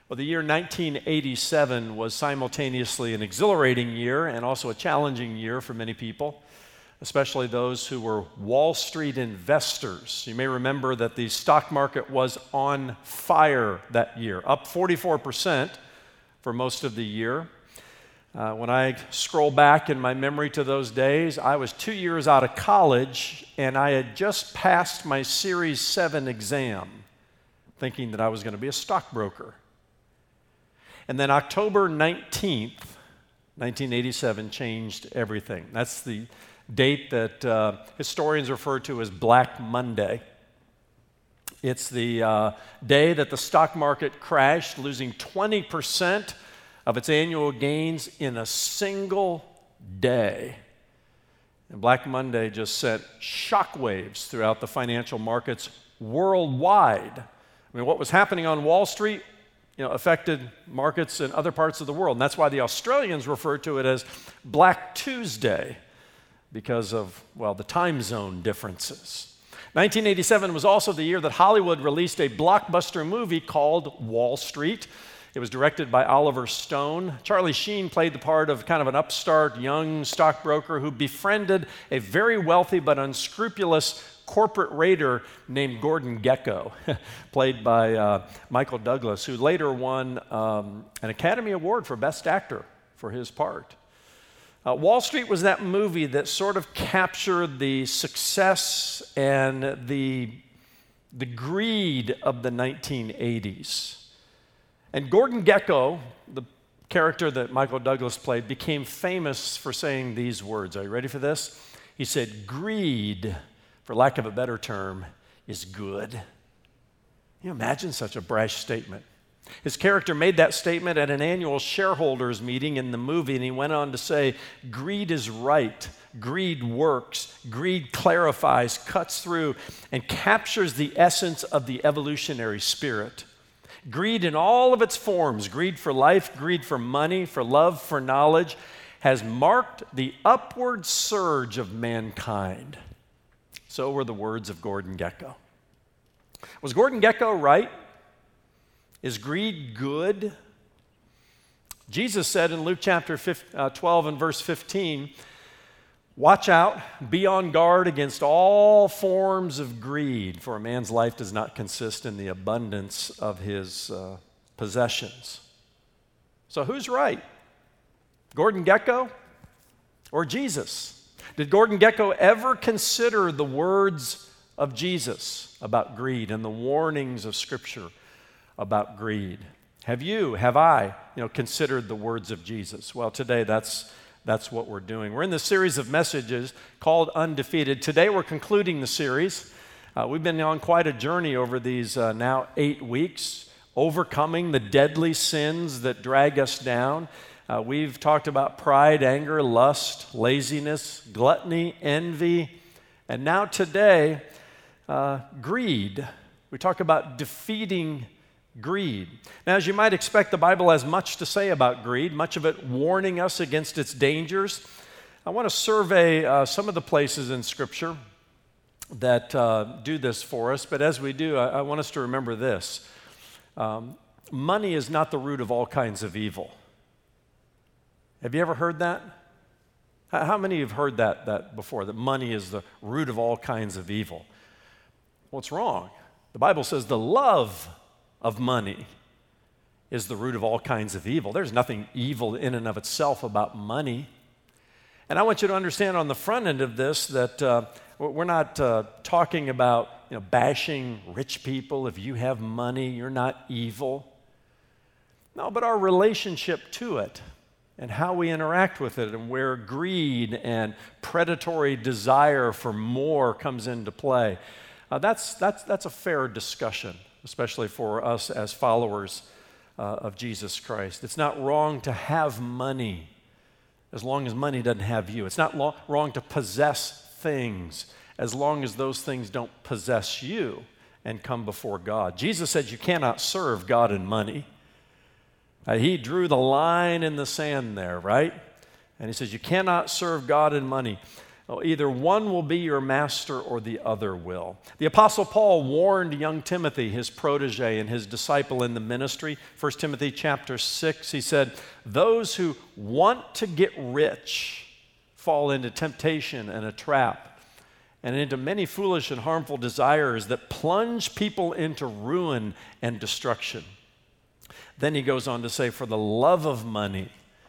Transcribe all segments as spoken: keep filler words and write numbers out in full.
Well, the year nineteen eighty-seven was simultaneously an exhilarating year and also a challenging year for many people, especially those who were Wall Street investors. You may remember that the stock market was on fire that year, up forty-four percent for most of the year. Uh, when I scroll back in my memory to those days, I was two years out of college and I had just passed my Series seven exam, thinking that I was going to be a stockbroker. And then October nineteenth, nineteen eighty-seven changed everything. That's the date that uh, historians refer to as Black Monday. It's the uh, day that the stock market crashed, losing twenty percent of its annual gains in a single day. And Black Monday just sent shockwaves throughout the financial markets worldwide. I mean, what was happening on Wall Street, you know, affected markets in other parts of the world. And that's why the Australians refer to it as Black Tuesday, because of, well, the time zone differences. nineteen eighty-seven was also the year that Hollywood released a blockbuster movie called Wall Street. It was directed by Oliver Stone. Charlie Sheen played the part of kind of an upstart young stockbroker who befriended a very wealthy but unscrupulous corporate raider named Gordon Gekko, played by uh, Michael Douglas, who later won um, an Academy Award for Best Actor for his part. Uh, Wall Street was that movie that sort of captured the success and the, the greed of the nineteen eighties. And Gordon Gekko, the character that Michael Douglas played, became famous for saying these words. Are you ready for this? He said, "Greed, for lack of a better term, is good." Can you imagine such a brash statement? His character made that statement at an annual shareholders meeting in the movie, and he went on to say, "Greed is right, greed works, greed clarifies, cuts through, and captures the essence of the evolutionary spirit. Greed in all of its forms, greed for life, greed for money, for love, for knowledge, has marked the upward surge of mankind." So were the words of Gordon Gekko. Was Gordon Gekko right? Is greed good? Jesus said in Luke chapter twelve and verse fifteen, "Watch out, be on guard against all forms of greed, for a man's life does not consist in the abundance of his uh, possessions." So who's right? Gordon Gekko or Jesus? Did Gordon Gekko ever consider the words of Jesus about greed and the warnings of Scripture about greed? Have you, have I, you know, considered the words of Jesus? Well, today that's that's what we're doing. We're in this series of messages called Undefeated. Today we're concluding the series. Uh, we've been on quite a journey over these uh, now eight weeks, overcoming the deadly sins that drag us down. Uh, we've talked about pride, anger, lust, laziness, gluttony, envy, and now today, uh, greed. We talk about defeating greed. Now, as you might expect, the Bible has much to say about greed, much of it warning us against its dangers. I want to survey uh, some of the places in Scripture that uh, do this for us, but as we do, I, I want us to remember this. Um, money is not the root of all kinds of evil. Have you ever heard that? How many have heard that, that before, that money is the root of all kinds of evil? What's wrong? The Bible says the love of money is the root of all kinds of evil. There's nothing evil in and of itself about money. And I want you to understand on the front end of this that uh, we're not uh, talking about, you know, bashing rich people. If you have money, you're not evil. No, but our relationship to it and how we interact with it and where greed and predatory desire for more comes into play. Uh, that's, that's, that's a fair discussion, especially for us as followers uh, of Jesus Christ. It's not wrong to have money as long as money doesn't have you. It's not lo- wrong to possess things as long as those things don't possess you and come before God. Jesus said you cannot serve God and money. Uh, he drew the line in the sand there, right? And he says you cannot serve God and money. Oh, either one will be your master or the other will. The Apostle Paul warned young Timothy, his protege and his disciple in the ministry. First Timothy chapter six, he said, those who want to get rich fall into temptation and a trap, and into many foolish and harmful desires that plunge people into ruin and destruction. Then he goes on to say, for the love of money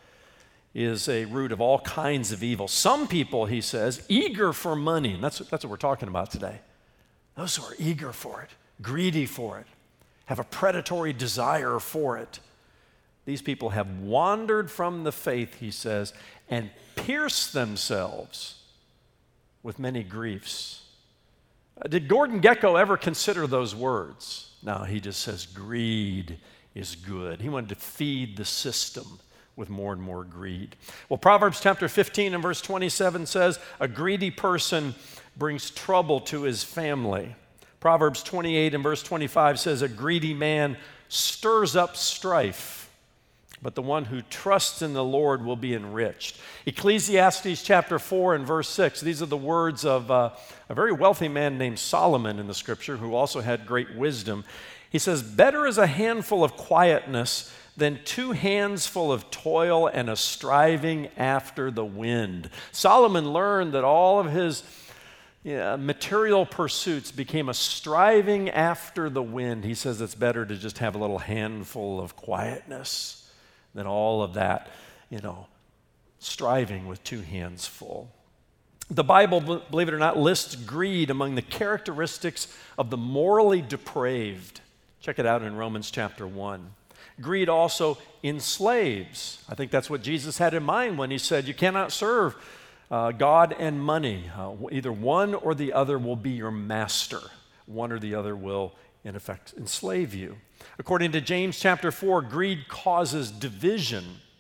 is a root of all kinds of evil. Some people, he says, eager for money, and that's, that's what we're talking about today. Those who are eager for it, greedy for it, have a predatory desire for it. These people have wandered from the faith, he says, and pierced themselves with many griefs. Uh, did Gordon Gekko ever consider those words? No, he just says greed is good. He wanted to feed the system with more and more greed. Well, Proverbs chapter fifteen and verse twenty-seven says, a greedy person brings trouble to his family. Proverbs twenty-eight and verse twenty-five says, a greedy man stirs up strife, but the one who trusts in the Lord will be enriched. Ecclesiastes chapter four and verse six, these are the words of uh, a very wealthy man named Solomon in the scripture, who also had great wisdom. He says, better is a handful of quietness than two hands full of toil and a striving after the wind. Solomon learned that all of his yeah, material pursuits became a striving after the wind. He says it's better to just have a little handful of quietness than all of that, you know, striving with two hands full. The Bible, believe it or not, lists greed among the characteristics of the morally depraved. Check it out in Romans chapter one. Greed also enslaves. I think that's what Jesus had in mind when he said, you cannot serve uh, God and money. Uh, either one or the other will be your master. One or the other will, in effect, enslave you. According to James chapter four, greed causes division.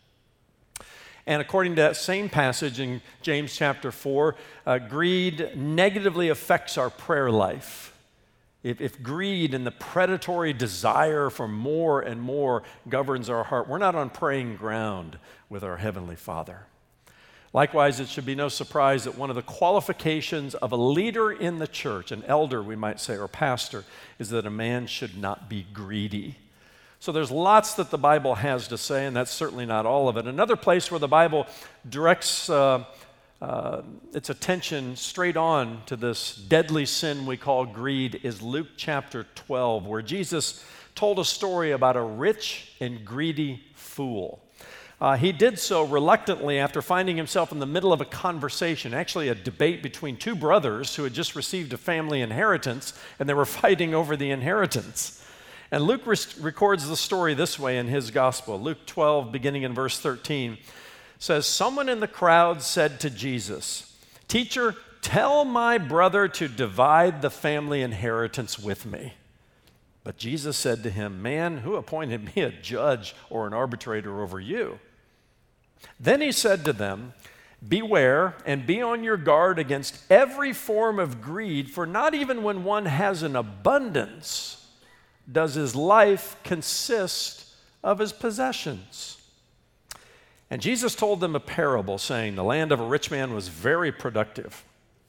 And according to that same passage in James chapter four, uh, greed negatively affects our prayer life. If, if greed and the predatory desire for more and more governs our heart, we're not on praying ground with our Heavenly Father. Likewise, it should be no surprise that one of the qualifications of a leader in the church, an elder we might say, or pastor, is that a man should not be greedy. So there's lots that the Bible has to say, and that's certainly not all of it. Another place where the Bible directs uh, Uh, its attention straight on to this deadly sin we call greed is Luke chapter twelve, where Jesus told a story about a rich and greedy fool. Uh, he did so reluctantly after finding himself in the middle of a conversation, actually a debate between two brothers who had just received a family inheritance, and they were fighting over the inheritance. And Luke re- records the story this way in his gospel. Luke twelve, beginning in verse thirteen, says, someone in the crowd said to Jesus, "Teacher, tell my brother to divide the family inheritance with me." But Jesus said to him, "Man, who appointed me a judge or an arbitrator over you?" Then he said to them, "Beware and be on your guard against every form of greed, for not even when one has an abundance does his life consist of his possessions." And Jesus told them a parable, saying, the land of a rich man was very productive.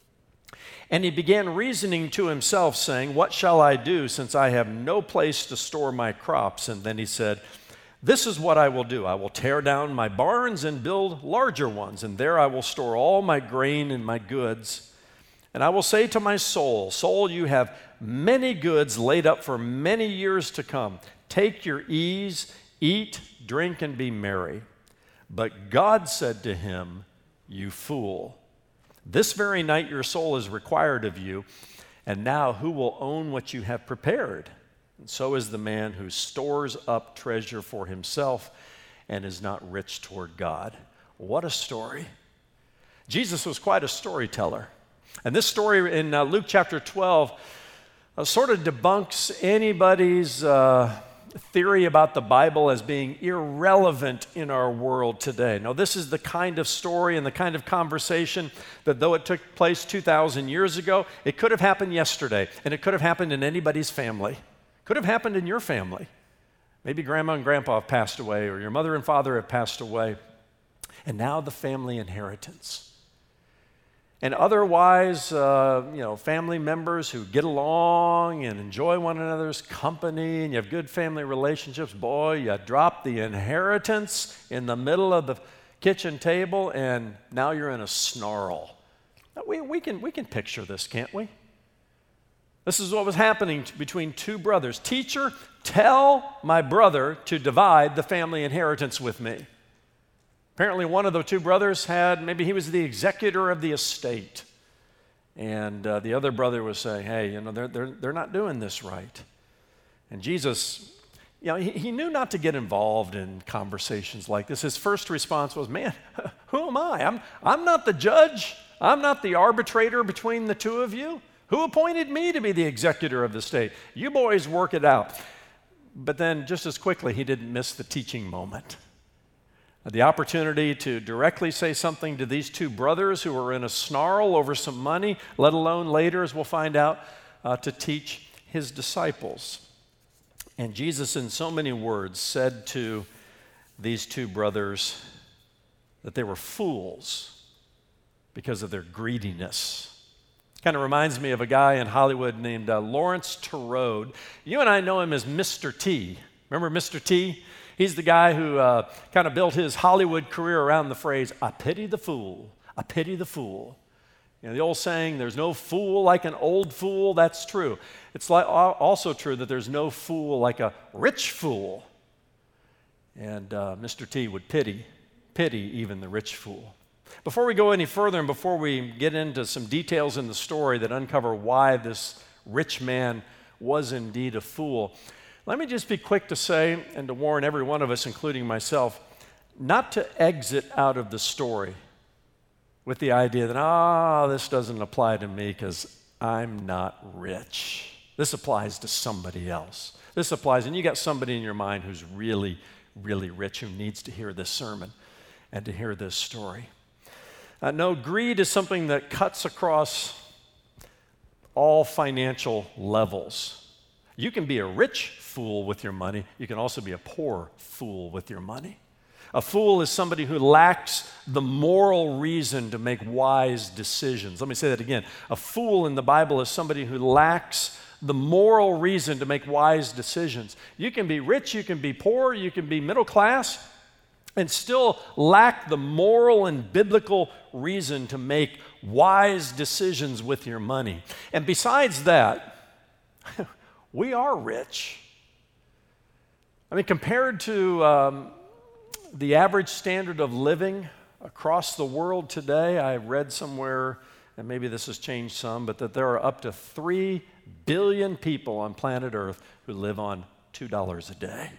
And he began reasoning to himself, saying, "What shall I do, since I have no place to store my crops?" And then he said, "This is what I will do. I will tear down my barns and build larger ones, and there I will store all my grain and my goods. And I will say to my soul, 'Soul, you have many goods laid up for many years to come. Take your ease, eat, drink, and be merry.' But God said to him, 'You fool, this very night your soul is required of you, and now who will own what you have prepared?' And so is the man who stores up treasure for himself and is not rich toward God." What a story. Jesus was quite a storyteller. And this story in uh, Luke chapter twelve uh, sort of debunks anybody's uh, theory about the Bible as being irrelevant in our world today. Now, this is the kind of story and the kind of conversation that, though it took place two thousand years ago, it could have happened yesterday, and it could have happened in anybody's family. Could have happened in your family. Maybe grandma and grandpa have passed away, or your mother and father have passed away, and now the family inheritance. And otherwise, uh, you know, family members who get along and enjoy one another's company, and you have good family relationships, boy, you drop the inheritance in the middle of the kitchen table, and now you're in a snarl. We, we, can, we can picture this, can't we? This is what was happening t- between two brothers. Teacher, tell my brother to divide the family inheritance with me. Apparently, one of the two brothers had, maybe he was the executor of the estate. And uh, the other brother was saying, hey, you know, they're, they're, they're not doing this right. And Jesus, you know, he, he knew not to get involved in conversations like this. His first response was, man, who am I? I'm, I'm not the judge. I'm not the arbitrator between the two of you. Who appointed me to be the executor of the estate? You boys work it out. But then just as quickly, he didn't miss the teaching moment. The opportunity to directly say something to these two brothers who were in a snarl over some money, let alone later, as we'll find out, uh, to teach his disciples. And Jesus, in so many words, said to these two brothers that they were fools because of their greediness. Kind of reminds me of a guy in Hollywood named uh, Lawrence Turode. You and I know him as Mister T. Remember Mister T? He's the guy who uh, kind of built his Hollywood career around the phrase, I pity the fool, I pity the fool. You know, the old saying, there's no fool like an old fool, that's true. It's like, also true that there's no fool like a rich fool. And uh, Mister T would pity, pity even the rich fool. Before we go any further and before we get into some details in the story that uncover why this rich man was indeed a fool, let me just be quick to say and to warn every one of us, including myself, not to exit out of the story with the idea that, ah, oh, this doesn't apply to me because I'm not rich. This applies to somebody else. This applies, and you got somebody in your mind who's really, really rich who needs to hear this sermon and to hear this story. Uh, no, greed is something that cuts across all financial levels. You can be a rich fool with your money. You can also be a poor fool with your money. A fool is somebody who lacks the moral reason to make wise decisions. Let me say that again. A fool in the Bible is somebody who lacks the moral reason to make wise decisions. You can be rich, you can be poor, you can be middle class, and still lack the moral and biblical reason to make wise decisions with your money. And besides that, we are rich. I mean, compared to um, the average standard of living across the world today, I read somewhere, and maybe this has changed some, but that there are up to three billion people on planet Earth who live on two dollars a day.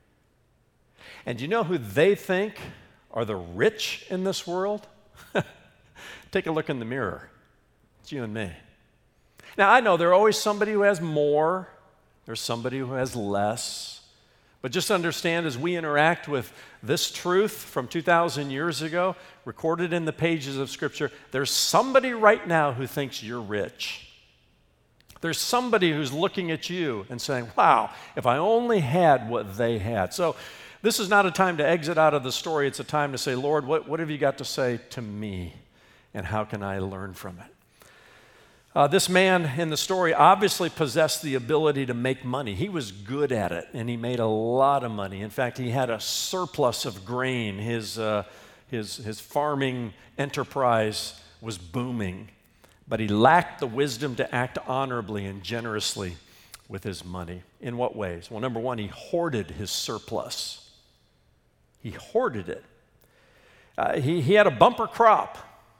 And do you know who they think are the rich in this world? Take a look in the mirror. It's you and me. Now, I know there's always somebody who has more. There's somebody who has less. But just understand, as we interact with this truth from two thousand years ago, recorded in the pages of Scripture, there's somebody right now who thinks you're rich. There's somebody who's looking at you and saying, wow, if I only had what they had. So this is not a time to exit out of the story. It's a time to say, Lord, what, what have you got to say to me? And how can I learn from it? Uh, this man in the story obviously possessed the ability to make money. He was good at it, and he made a lot of money. In fact, he had a surplus of grain. His, uh, his, his farming enterprise was booming, but he lacked the wisdom to act honorably and generously with his money. In what ways? Well, number one, he hoarded his surplus. He hoarded it. Uh, he, he had a bumper crop.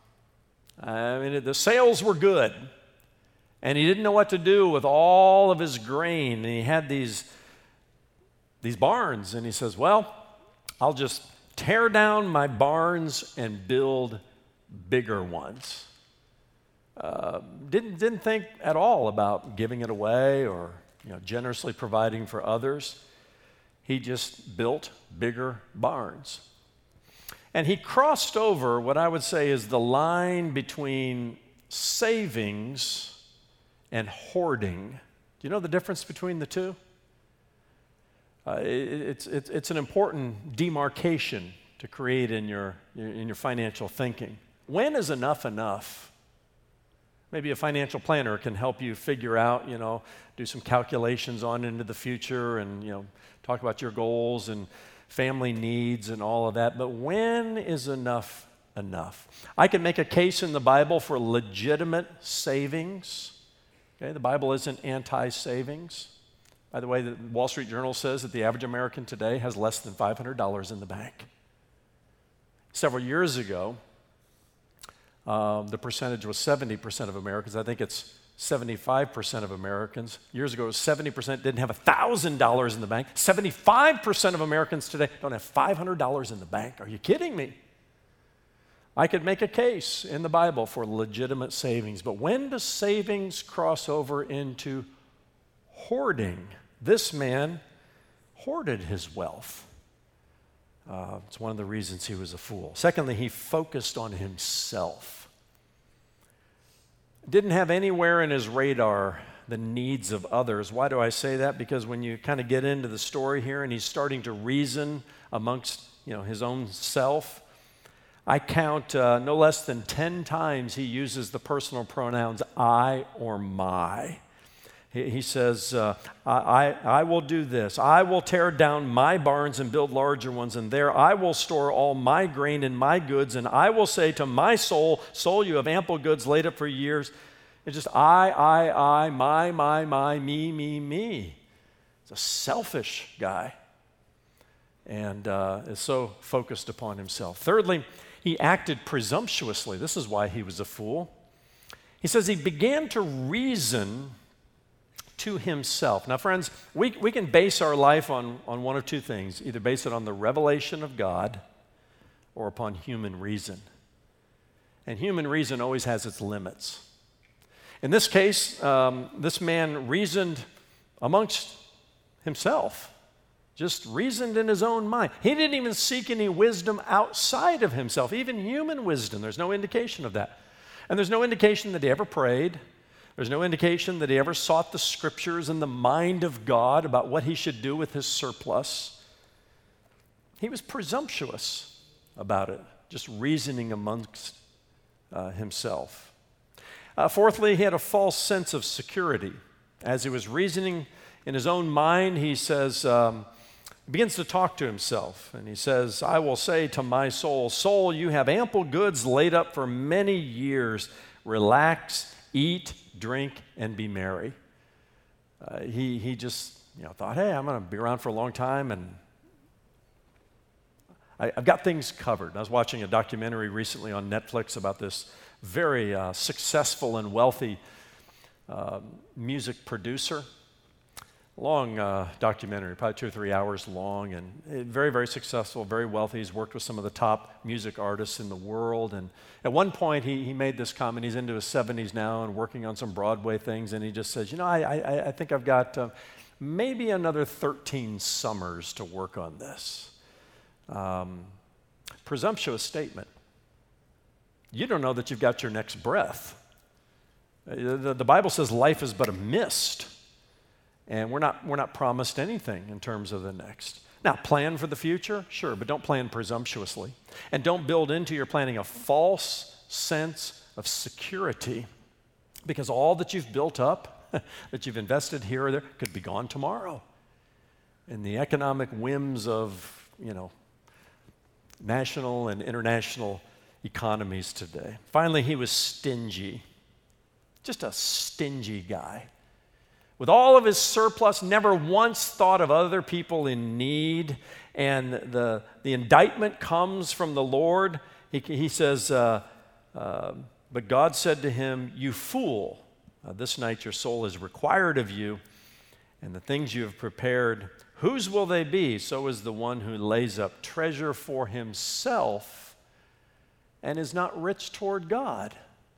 I mean, the sales were good. And he didn't know what to do with all of his grain. And he had these, these barns. And he says, well, I'll just tear down my barns and build bigger ones. Uh, didn't, didn't think at all about giving it away or you know, generously providing for others. He just built bigger barns. And he crossed over what I would say is the line between savings and hoarding. Do you know the difference between the two? Uh, it, it's, it's, it's an important demarcation to create in your, in your financial thinking. When is enough enough? Maybe a financial planner can help you figure out, you know, do some calculations on into the future and, you know, talk about your goals and family needs and all of that. But when is enough enough? I can make a case in the Bible for legitimate savings. Okay, the Bible isn't anti-savings. By the way, the Wall Street Journal says that the average American today has less than five hundred dollars in the bank. Several years ago, um, the percentage was seventy percent of Americans. I think it's seventy-five percent of Americans. Years ago, it was seventy percent didn't have one thousand dollars in the bank. seventy-five percent of Americans today don't have five hundred dollars in the bank. Are you kidding me? I could make a case in the Bible for legitimate savings, but when does savings cross over into hoarding? This man hoarded his wealth. Uh, it's one of the reasons he was a fool. Secondly, he focused on himself. Didn't have anywhere in his radar the needs of others. Why do I say that? Because when you kind of get into the story here and he's starting to reason amongst, you know, his own self, I count uh, no less than ten times he uses the personal pronouns I or my. He, he says, uh, I, I, I will do this. I will tear down my barns and build larger ones, and there I will store all my grain and my goods, and I will say to my soul, soul, you have ample goods laid up for years. It's just I, I, I, my, my, my, me, me, me. It's a selfish guy, and uh, is so focused upon himself. Thirdly, he acted presumptuously. This is why he was a fool. He says he began to reason to himself. Now, friends, we, we can base our life on, on one of two things. Either base it on the revelation of God or upon human reason. And human reason always has its limits. In this case, um, this man reasoned amongst himself. Just reasoned in his own mind. He didn't even seek any wisdom outside of himself, even human wisdom. There's no indication of that. And there's no indication that he ever prayed. There's no indication that he ever sought the scriptures and the mind of God about what he should do with his surplus. He was presumptuous about it, just reasoning amongst uh, himself. Uh, fourthly, he had a false sense of security. As he was reasoning in his own mind, he says, um, he begins to talk to himself, and he says, I will say to my soul, soul, you have ample goods laid up for many years. Relax, eat, drink, and be merry. Uh, he, he just you know, thought, hey, I'm going to be around for a long time, and I, I've got things covered. I was watching a documentary recently on Netflix about this very uh, successful and wealthy uh, music producer. Long uh, documentary, probably two or three hours long, and very, very successful, very wealthy. He's worked with some of the top music artists in the world. And at one point, he, he made this comment. He's into his seventies now and working on some Broadway things, and he just says, you know, I, I, I think I've got uh, maybe another thirteen summers to work on this. Um, presumptuous statement. You don't know that you've got your next breath. The, the Bible says life is but a mist. And we're not, we're not promised anything in terms of the next. Now, plan for the future, sure, but don't plan presumptuously. And don't build into your planning a false sense of security, because all that you've built up, that you've invested here or there, could be gone tomorrow. And the economic whims of, you know, national and international economies today. Finally, he was stingy. Just a stingy guy. With all of his surplus, never once thought of other people in need. And the, the indictment comes from the Lord. He, he says, uh, uh, but God said to him, you fool, uh, this night your soul is required of you, and the things you have prepared, whose will they be? So is the one who lays up treasure for himself and is not rich toward God.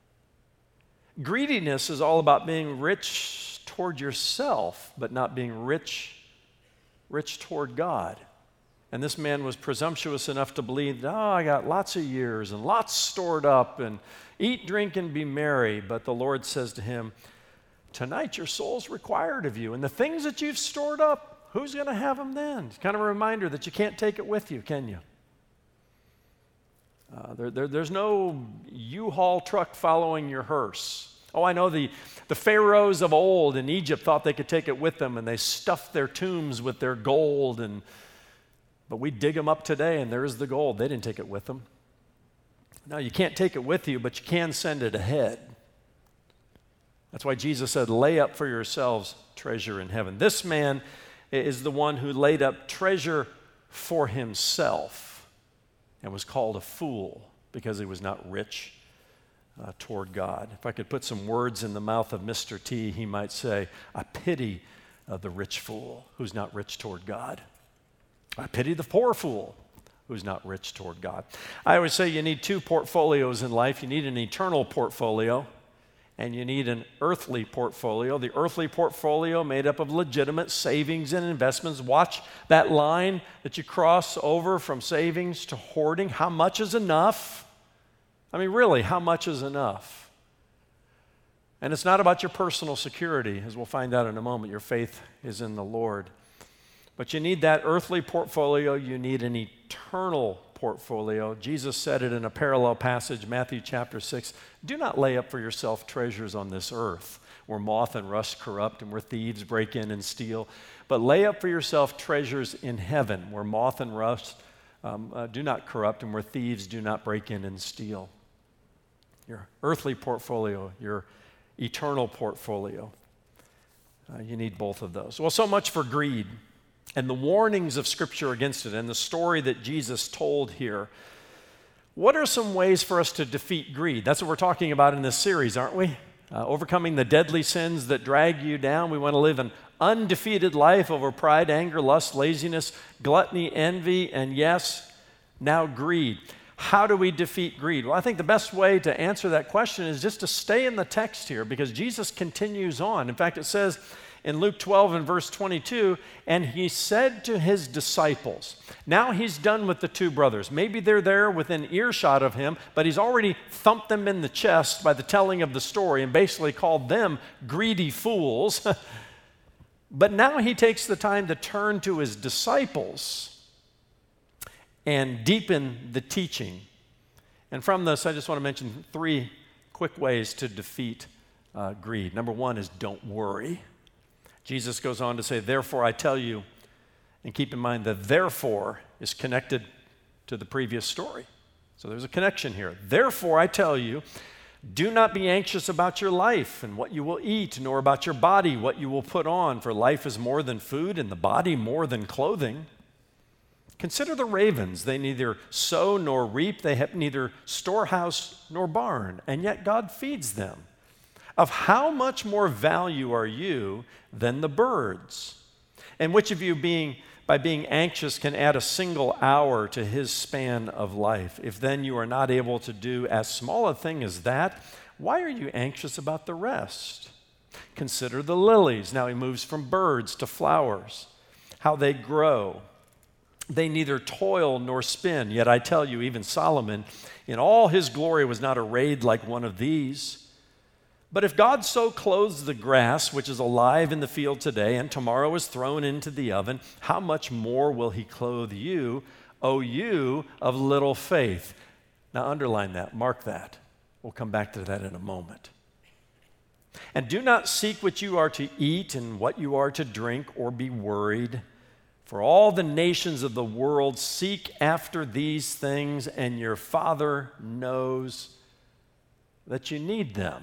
Greediness is all about being rich toward yourself, but not being rich, rich toward God. And this man was presumptuous enough to believe, oh, I got lots of years and lots stored up, and eat, drink, and be merry. But the Lord says to him, tonight your soul's required of you, and the things that you've stored up, who's going to have them then? It's kind of a reminder that you can't take it with you, can you? Uh, there, there, there's no U-Haul truck following your hearse. Oh, I know the, the pharaohs of old in Egypt thought they could take it with them, and they stuffed their tombs with their gold. And but we dig them up today, and there's the gold. They didn't take it with them. No, you can't take it with you, but you can send it ahead. That's why Jesus said, lay up for yourselves treasure in heaven. This man is the one who laid up treasure for himself and was called a fool because he was not rich uh, toward God. If I could put some words in the mouth of Mister T, he might say, I pity uh, the rich fool who's not rich toward God. I pity the poor fool who's not rich toward God. I always say you need two portfolios in life. You need an eternal portfolio, and you need an earthly portfolio. The earthly portfolio made up of legitimate savings and investments. Watch that line that you cross over from savings to hoarding. How much is enough? I mean, really, how much is enough? And it's not about your personal security, as we'll find out in a moment. Your faith is in the Lord. But you need that earthly portfolio. You need an eternal portfolio. Jesus said it in a parallel passage, Matthew chapter six. Do not lay up for yourself treasures on this earth, where moth and rust corrupt and where thieves break in and steal. But lay up for yourself treasures in heaven, where moth and rust um, uh, do not corrupt and where thieves do not break in and steal. Your earthly portfolio, your eternal portfolio. Uh, you need both of those. Well, so much for greed and the warnings of Scripture against it and the story that Jesus told here. What are some ways for us to defeat greed? That's what we're talking about in this series, aren't we? Uh, overcoming the deadly sins that drag you down. We want to live an undefeated life over pride, anger, lust, laziness, gluttony, envy, and yes, now greed. How do we defeat greed? Well, I think the best way to answer that question is just to stay in the text here, because Jesus continues on. In fact, it says in Luke twelve and verse twenty-two, and he said to his disciples, now he's done with the two brothers. Maybe they're there within earshot of him, but he's already thumped them in the chest by the telling of the story and basically called them greedy fools. But now he takes the time to turn to his disciples and deepen the teaching. And from this, I just want to mention three quick ways to defeat uh, greed. Number one is don't worry. Jesus goes on to say, therefore I tell you, and keep in mind that therefore is connected to the previous story. So there's a connection here. Therefore I tell you, do not be anxious about your life and what you will eat, nor about your body, what you will put on, for life is more than food and the body more than clothing. Consider the ravens. They neither sow nor reap. They have neither storehouse nor barn, and yet God feeds them. Of how much more value are you than the birds? And which of you, being by being anxious, can add a single hour to his span of life? If then you are not able to do as small a thing as that, why are you anxious about the rest? Consider the lilies. Now he moves from birds to flowers, how they grow. They neither toil nor spin. Yet I tell you, even Solomon, in all his glory, was not arrayed like one of these. But if God so clothes the grass, which is alive in the field today, and tomorrow is thrown into the oven, how much more will he clothe you, O you of little faith? Now underline that, mark that. We'll come back to that in a moment. And do not seek what you are to eat and what you are to drink, or be worried. For all the nations of the world seek after these things, and your Father knows that you need them.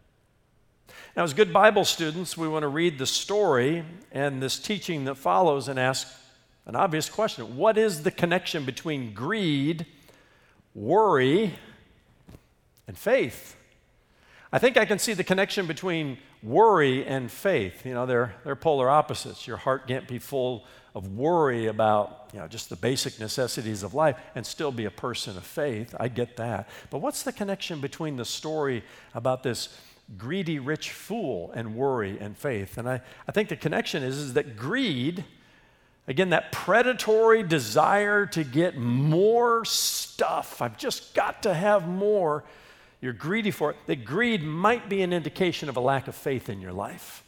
Now, as good Bible students, we want to read the story and this teaching that follows and ask an obvious question. What is the connection between greed, worry, and faith? I think I can see the connection between worry and faith. You know, they're, they're polar opposites. Your heart can't be full of worry about, you know, just the basic necessities of life and still be a person of faith. I get that. But what's the connection between the story about this greedy rich fool and worry and faith? And I, I think the connection is, is that greed, again, that predatory desire to get more stuff, I've just got to have more, you're greedy for it, that greed might be an indication of a lack of faith in your life.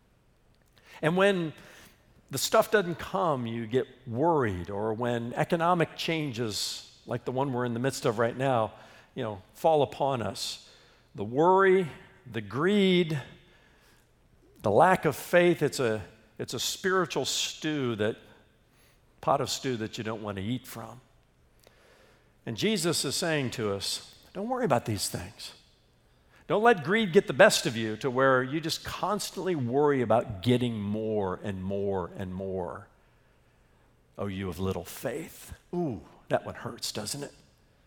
And when the stuff doesn't come, you get worried, or when economic changes like the one we're in the midst of right now, you know, fall upon us, the worry, the greed, the lack of faith, it's a, it's a spiritual stew, that pot of stew that you don't want to eat from. And Jesus is saying to us, don't worry about these things. Don't let greed get the best of you to where you just constantly worry about getting more and more and more. Oh, you of little faith. Ooh, that one hurts, doesn't it?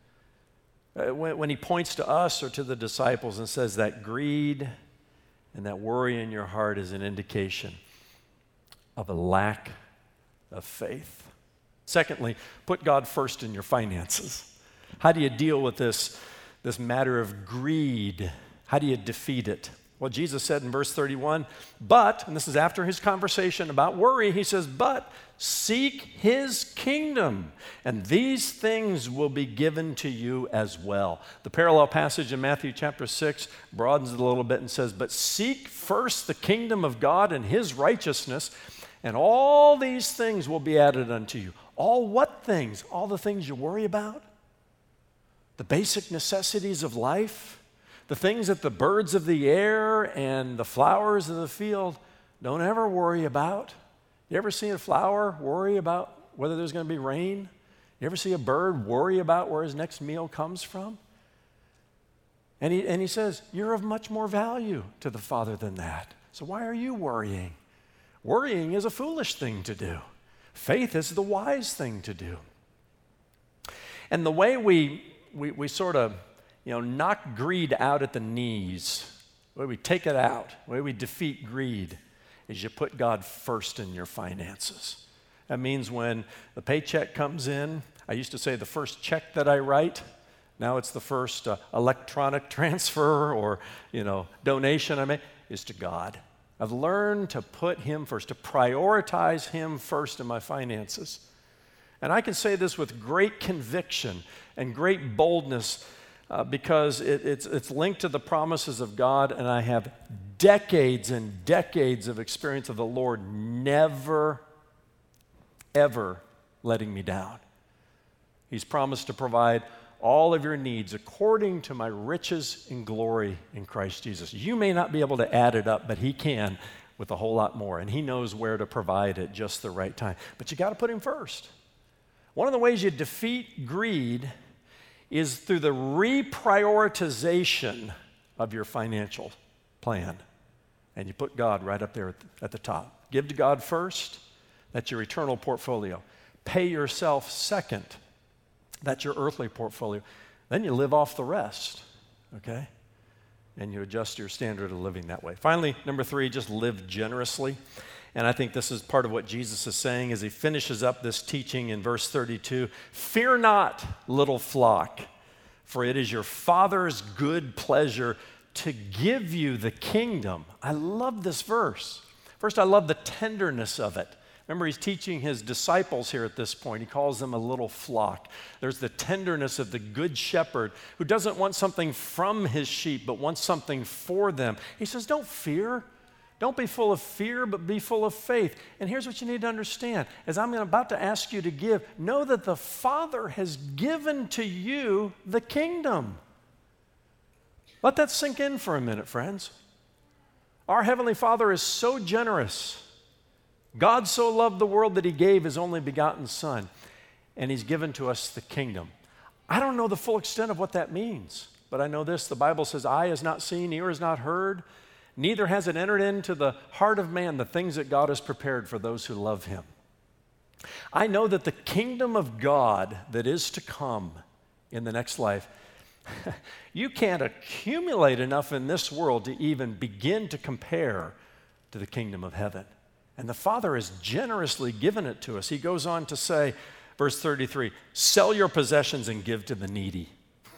Uh, when, when he points to us or to the disciples and says that greed and that worry in your heart is an indication of a lack of faith. Secondly, put God first in your finances. How do you deal with this, this matter of greed? How do you defeat it? Well, Jesus said in verse thirty-one, but, and this is after his conversation about worry, he says, but seek his kingdom, and these things will be given to you as well. The parallel passage in Matthew chapter six broadens it a little bit and says, but seek first the kingdom of God and his righteousness, and all these things will be added unto you. All what things? All the things you worry about? The basic necessities of life? The things that the birds of the air and the flowers of the field don't ever worry about. You ever see a flower worry about whether there's going to be rain? You ever see a bird worry about where his next meal comes from? And he, and he says, you're of much more value to the Father than that. So why are you worrying? Worrying is a foolish thing to do. Faith is the wise thing to do. And the way we, we, we sort of You know, knock greed out at the knees, the way we take it out, the way we defeat greed, is you put God first in your finances. That means when the paycheck comes in, I used to say the first check that I write, now it's the first uh, electronic transfer or, you know, donation I make, is to God. I've learned to put him first, to prioritize him first in my finances. And I can say this with great conviction and great boldness, Uh, because it, it's, it's linked to the promises of God, and I have decades and decades of experience of the Lord never, ever letting me down. He's promised to provide all of your needs according to my riches in glory in Christ Jesus. You may not be able to add it up, but he can with a whole lot more, and he knows where to provide at just the right time. But you got to put him first. One of the ways you defeat greed is through the reprioritization of your financial plan. And you put God right up there at the, at the top. Give to God first, that's your eternal portfolio. Pay yourself second, that's your earthly portfolio. Then you live off the rest, okay? And you adjust your standard of living that way. Finally, number three, just live generously. And I think this is part of what Jesus is saying as he finishes up this teaching in verse thirty-two. Fear not, little flock, for it is your Father's good pleasure to give you the kingdom. I love this verse. First, I love the tenderness of it. Remember, he's teaching his disciples here at this point. He calls them a little flock. There's the tenderness of the good shepherd who doesn't want something from his sheep, but wants something for them. He says, don't fear. Don't be full of fear, but be full of faith. And here's what you need to understand. As I'm about to ask you to give, know that the Father has given to you the kingdom. Let that sink in for a minute, friends. Our Heavenly Father is so generous. God so loved the world that he gave his only begotten Son, and he's given to us the kingdom. I don't know the full extent of what that means, but I know this. The Bible says, eye has not seen, ear has not heard, neither has it entered into the heart of man the things that God has prepared for those who love him. I know that the kingdom of God that is to come in the next life, you can't accumulate enough in this world to even begin to compare to the kingdom of heaven. And the Father has generously given it to us. He goes on to say, verse thirty-three, sell your possessions and give to the needy.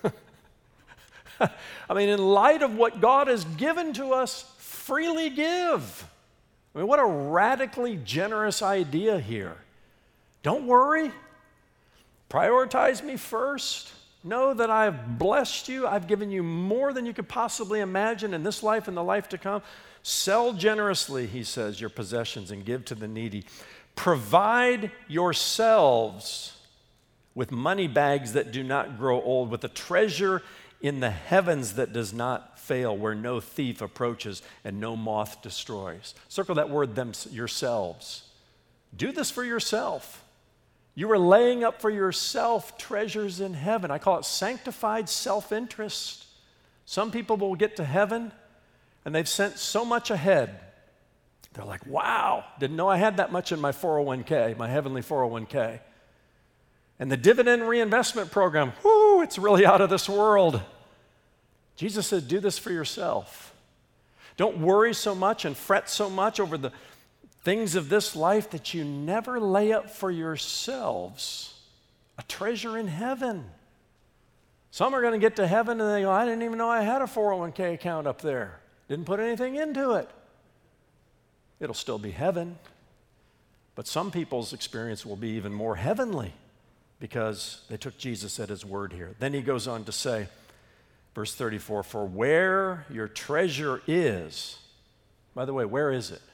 I mean, in light of what God has given to us, freely give. I mean, what a radically generous idea here. Don't worry. Prioritize me first. Know that I've blessed you. I've given you more than you could possibly imagine in this life and the life to come. Sell generously, he says, your possessions and give to the needy. Provide yourselves with money bags that do not grow old, with a treasure in the heavens that does not fail, where no thief approaches and no moth destroys. Circle that word, them, yourselves. Do this for yourself. You are laying up for yourself treasures in heaven. I call it sanctified self-interest. Some people will get to heaven and they've sent so much ahead. They're like, wow, didn't know I had that much in my four oh one k, my heavenly four oh one k. And the dividend reinvestment program, whoo, it's really out of this world. Jesus said, do this for yourself. Don't worry so much and fret so much over the things of this life that you never lay up for yourselves a treasure in heaven. Some are going to get to heaven and they go, I didn't even know I had a four oh one k account up there. Didn't put anything into it. It'll still be heaven. But some people's experience will be even more heavenly because they took Jesus at his word here. Then he goes on to say, verse thirty-four, for where your treasure is, by the way, where is it?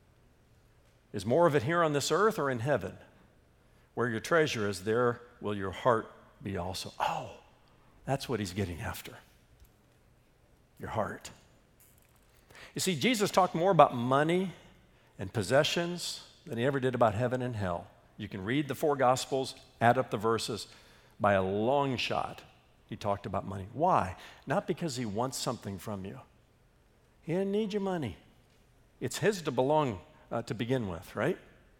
Is more of it here on this earth or in heaven? Where your treasure is, there will your heart be also. Oh, that's what he's getting after. Your heart. You see, Jesus talked more about money and possessions than he ever did about heaven and hell. You can read the four Gospels, add up the verses. By a long shot, he talked about money. Why? Not because he wants something from you. He didn't need your money. It's his to belong uh, to begin with, right?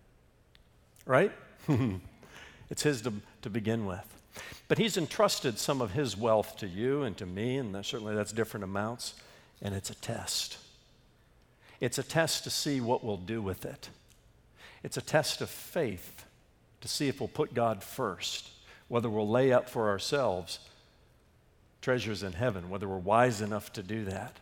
Right? It's his to, to begin with. But he's entrusted some of his wealth to you and to me, and that, certainly that's different amounts, and it's a test. It's a test to see what we'll do with it. It's a test of faith to see if we'll put God first, whether we'll lay up for ourselves treasures in heaven, whether we're wise enough to do that.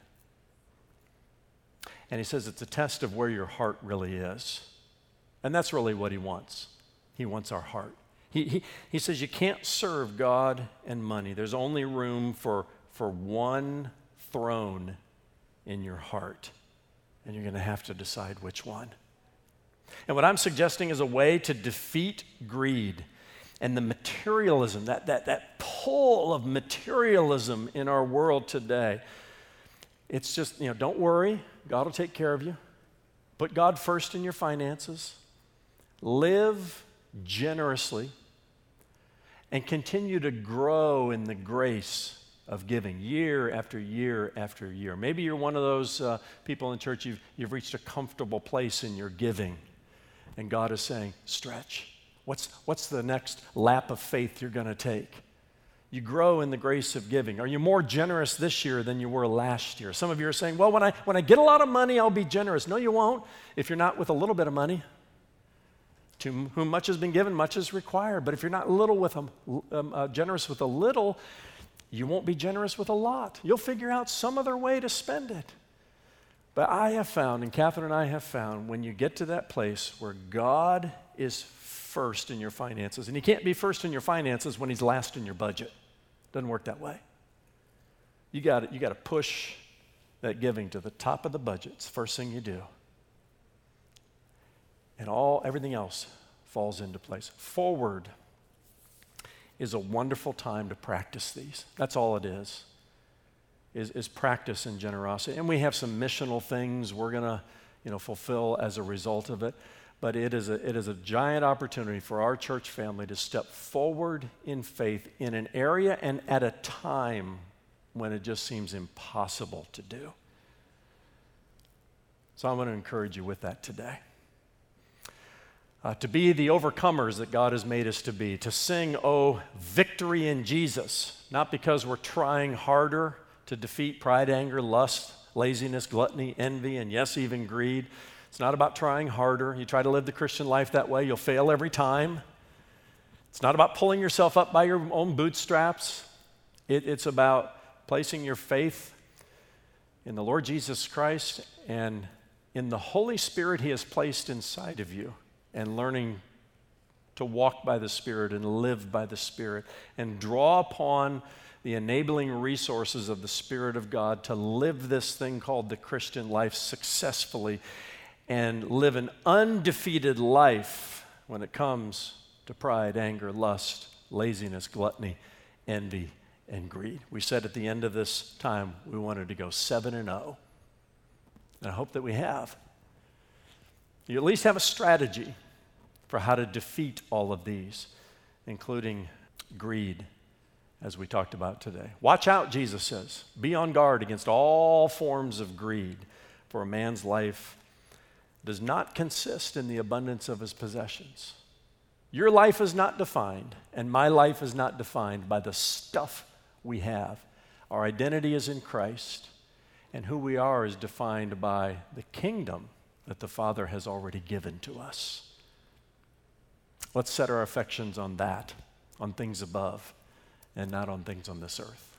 And he says it's a test of where your heart really is. And that's really what he wants. He wants our heart. He, he, he says you can't serve God and money. There's only room for, for one throne in your heart. And you're going to have to decide which one. And what I'm suggesting is a way to defeat greed and the materialism, that, that, that pull of materialism in our world today. It's just, you know, don't worry. God will take care of you. Put God first in your finances. Live generously. And continue to grow in the grace of giving year after year after year. Maybe you're one of those uh, people in church, you've, you've reached a comfortable place in your giving. And God is saying, stretch. What's, what's the next lap of faith you're going to take? You grow in the grace of giving. Are you more generous this year than you were last year? Some of you are saying, well, when I, when I get a lot of money, I'll be generous. No, you won't if you're not with a little bit of money. To whom much has been given, much is required. But if you're not little with a, um, uh, generous with a little, you won't be generous with a lot. You'll figure out some other way to spend it. But I have found, and Catherine and I have found, when you get to that place where God is first in your finances, and he can't be first in your finances when he's last in your budget. Doesn't work that way. You got you got to push that giving to the top of the budget. It's the first thing you do. And all everything else falls into place. Forward is a wonderful time to practice these. That's all it is, is, is practice in generosity. And we have some missional things we're going to, you know, fulfill as a result of it. But it is, a, it is a giant opportunity for our church family to step forward in faith in an area and at a time when it just seems impossible to do. So I'm going to encourage you with that today. Uh, to be the overcomers that God has made us to be, to sing, oh, victory in Jesus, not because we're trying harder to defeat pride, anger, lust, laziness, gluttony, envy, and yes, even greed. It's not about trying harder. You try to live the Christian life that way, you'll fail every time. It's not about pulling yourself up by your own bootstraps. It, it's about placing your faith in the Lord Jesus Christ and in the Holy Spirit he has placed inside of you, and learning to walk by the Spirit and live by the Spirit and draw upon the enabling resources of the Spirit of God to live this thing called the Christian life successfully and live an undefeated life when it comes to pride, anger, lust, laziness, gluttony, envy, and greed. We said at the end of this time we wanted to go seven and oh. And I hope that we have. You at least have a strategy for how to defeat all of these, including greed, as we talked about today. Watch out, Jesus says. Be on guard against all forms of greed, for a man's life does not consist in the abundance of his possessions. Your life is not defined, and my life is not defined by the stuff we have. Our identity is in Christ, and who we are is defined by the kingdom that the Father has already given to us. Let's set our affections on that, on things above, and not on things on this earth.